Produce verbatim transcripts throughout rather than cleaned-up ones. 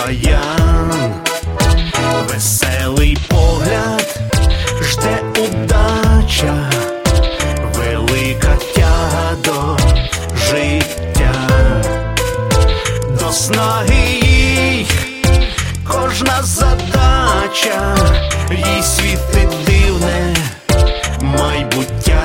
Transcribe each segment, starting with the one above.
баян, веселий погляд, жде удача, велика тяга до життя, до снаги їй кожна задача, їй світить дивне майбуття.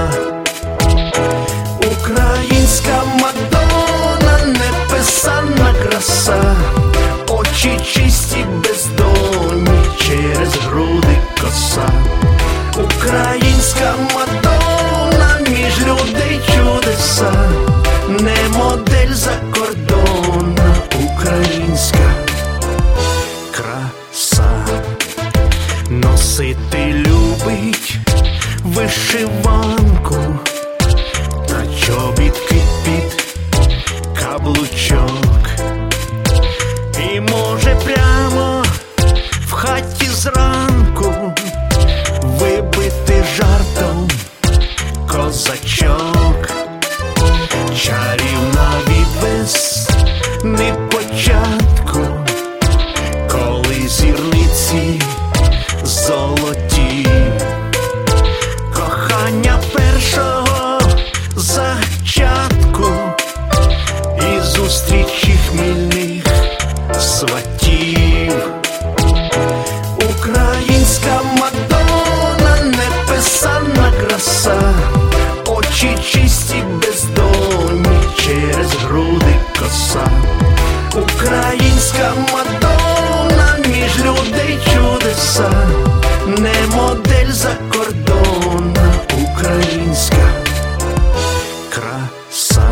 Українська Мадонна, неписана краса, очі чисті, бездонні, через груди коса. Українська Мадонна, між людей чудеса, не модель закордонна, українська краса. Носити любить вишиванку та чобітки під каблучок, і може прямо в хаті зранку вибити жартом козачок. Чарівна від весни початку, коли зірниці золоті, кохання першого зачатку і зустрічі хмільних сватів. Українська Мадонна, неписана краса, очі чисті, бездонні, через груди коса. Українська Мадонна, між людей чудеса, не модель закордонна, українська краса.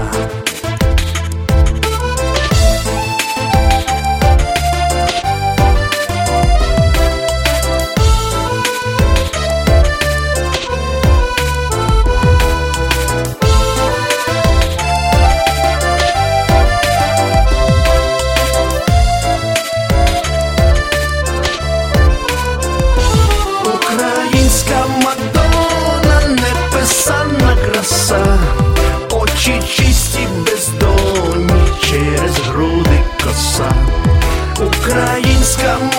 Українська Мадонна, неписана краса, очі чисті, бездонні, через груди коса. Українська